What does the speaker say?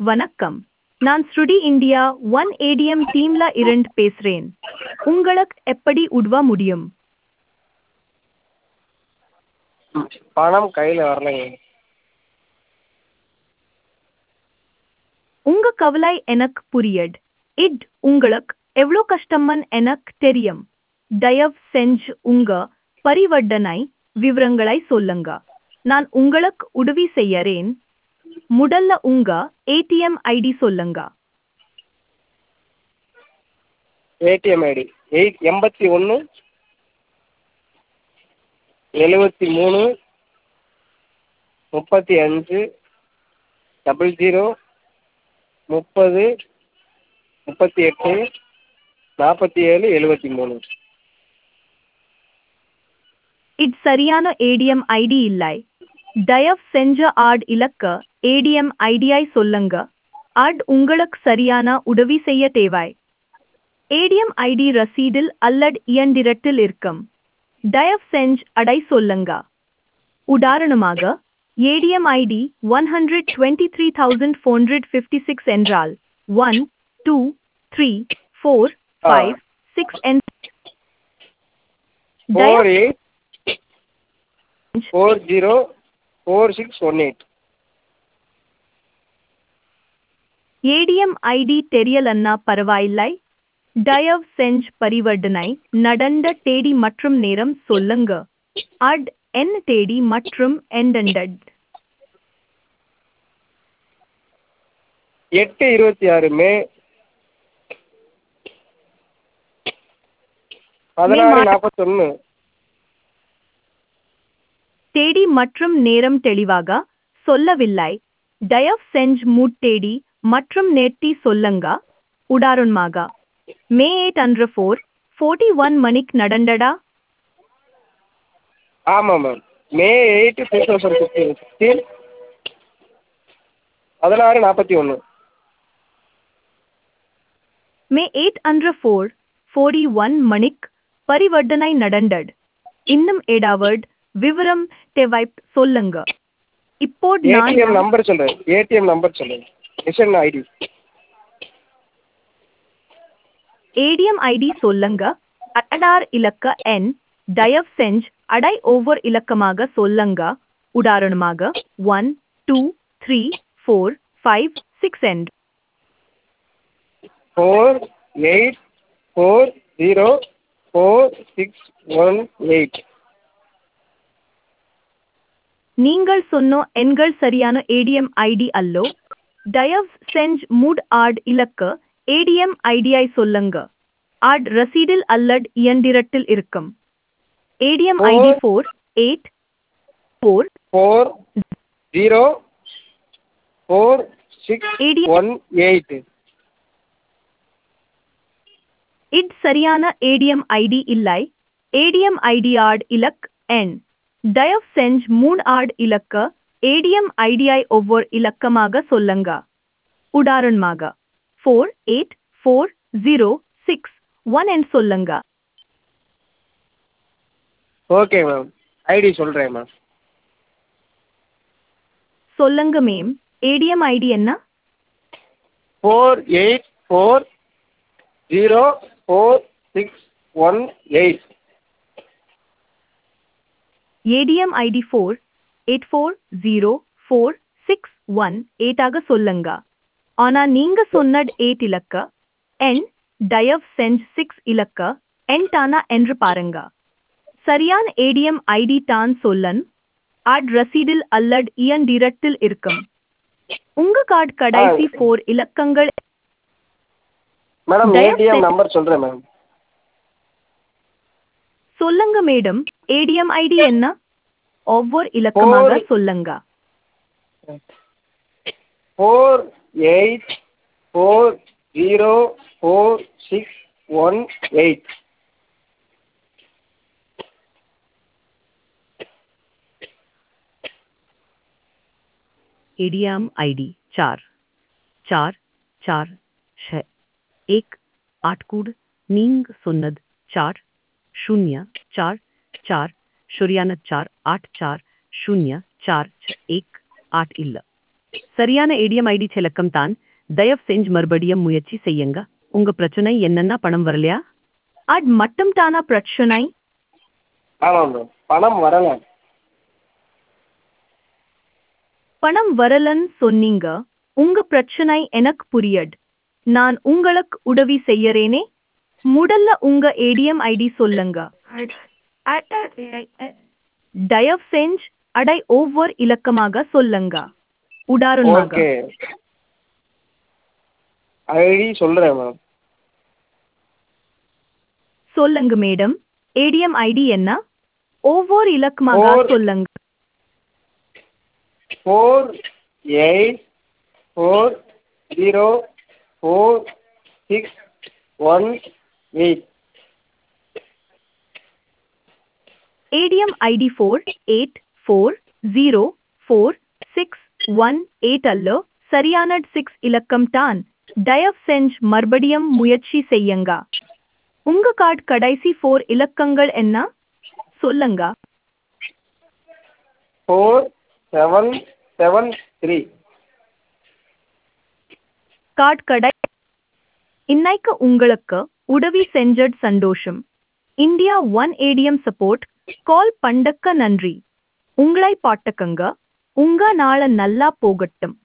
வணக்கம். நான் ஸ்ருடி India one ATM டீம்ல இருந்து பேசுறேன். உங்களுக்கு எப்படி உதவ முடியும்? பணம் கையில் வரலைங்க. உங்க கவலை எனக்கு புரியுது. உங்களுக்கு எவ்வளோ கஷ்டம்னு எனக்கு தெரியும். தயவு செஞ்சு உங்க பரிவர்த்தனை விவரங்களை சொல்லுங்க. நான் உங்களுக்கு உதவி செய்யறேன். முதல்ல உங்க ஏடிஎம் ஐடி சொல்லுங்க. ATM ID 81 73 35 00 30 38 47 73. இது சரியான ஏடிஎம் ஐடி இல்லை. தயவு செஞ்சு ஆட் இலக்க ஏடிஎம் ஐடியை சொல்லுங்க. ஆட் உங்களுக்கு சரியான உதவி செய்ய தேவை. ஏடிஎம் ஐடி ரசீடில் அல்லது இயந்திரத்தில் இருக்கும். தயவு செஞ்சு அடை சொல்லுங்க. உதாரணமாக ஏடிஎம் ஐடி 123,456 என்றால் 1 2 3 4 5 6 என்ற 48 40 4618. ஏடிஎம் ஐடி தெரியலன்னா பரவாயில்லை. தயவு செஞ்சு பரிவர்த்தனை நடந்த தேதி மற்றும் நேரம் சொல்லுங்க. அட் என் தேதி மற்றும் எண்டட் 8/26 மே 16:41. தேதி மற்றும் நேரம் தெளிவாக சொல்லவில்லை. தயவு செஞ்சு தேதி மற்றும் நேர்த்தி சொல்லுங்க. உதாரணமாக மே 8 அன்று 4:41 மணிக்கு நடந்தடா. ஆமாம் மேம். மே 8 2016 16:41. மே 8 அன்று 4:41 மணிக்கு பரிவர்த்தனை நடந்தது. இன்னும் ஏதாவது விவரம் தேவை சொல்லுங்க. இப்போது ஏடிஎம் நம்பர் சொல்றேன். ஏடிஎம் நம்பர் சொல்லுங்க. Machine ID. ஏடிஎம் ஐடி சொல்லுங்க. அடார் இலக்க எண் தயவு செஞ்சு அடை ஒவ்வொரு இலக்கமாக சொல்லுங்க. உதாரணமாக 1 2 3 4 5 6 என்று 48404618. நீங்கள் சொன்ன எண்கள் சரியான ஏடிஎம் ஐடி அல்லோ. தயவு செஞ்சு ஆட் இலக்க ஏடிஎம் ஐடியை சொல்லுங்க. ஆட் ரசீடில் அல்லது இயந்திரத்தில் இருக்கும். ATM ID 48404618. இது சரியான ஏடிஎம் ஐடி இல்லை. ஏடிஎம் ஐடி ஆட் இலக்க எண். தயவு செஞ்சு ஆட் இலக்க ஏடிஎம் ஐடியை ஒவ்வொரு இலக்கமாக சொல்லுங்க. உதாரணமாக 484061 என்று சொல்லுங்க. Okay ma'am. ஐடி சொல்கிறேன் மேம். சொல்லுங்க மேம். ஏடிஎம் ஐடி என்ன? 48404618. ஏடிஎம் ஐடி 48404618 ஆக சொல்லுங்க. ஆனா நீங்க சொன்னது 8 இலக்க எண். தயவு செஞ்சு 6 இலக்க எண் தானா என்று பாருங்க. சரியான ஏடிஎம் ஐடி தான் சொல்லன். ஆட் ரசீடில் அல்லது இயந்திரத்தில் இருக்கும். உங்க கார்டு கடைசி 4 இலக்கங்கள். மேடம் ஏடிஎம் நம்பர் சொல்கிறேன் மேம். சொல்லுங்க மேடம். ஏடிஎம் ஐடி என்ன? ஒவ்வொரு இலக்கமாக சொல்லுங்க. 48404618. एडीएम आईडी 44461 कोड नींग सुन्नद 4044 484041 ಇಲ್ಲ. சரியான ஏடிஎம் ஐடி செலக்கம் தான். தயவு செஞ்சு மறுபடியும் முயற்சி செய்யுங்க. உங்க பிரச்சனை என்னன்னா பணம் வரலையா? அட் மட்டும் தானா பிரச்சனை? ஆமாம் மேம், பணம் வரலை. பணம் வரலன்னு சொன்னீங்க. உங்க பிரச்சனை எனக்கு புரியட். நான் உங்களுக்கு உதவி செய்யறேனே. முதல்ல உங்க ஏடிஎம் ஐடி சொல்லுங்க. தயவு செஞ்சு அடை ஒவ்வொரு இலக்கமாக சொல்லுங்க. உதாரணமாக ஓகே, ஐடி சொல்கிறேன் மேம். சொல்லுங்க மேடம். ஏடிஎம் ஐடி என்ன? ஒவ்வொரு இலக்கமாக Four. சொல்லுங்க. 48404618. ஏடிஎம் ஐடி 48404618 அல்ல. சரியான 6 இலக்கம் தான். தயவு செஞ்சு மறுபடியும் முயற்சி செய்யுங்க. உங்க கார்டு கடைசி 4 இலக்கங்கள் என்ன? சொல்லுங்க. 4773. கார்டு கடை. இன்னைக்கு உங்களுக்கு உதவி செஞ்சது சந்தோஷம். India one ATM support call பண்ணக்க நன்றி. உங்களை பாட்டுக்கங்க. உங்க நாள நல்லா போகட்டும்.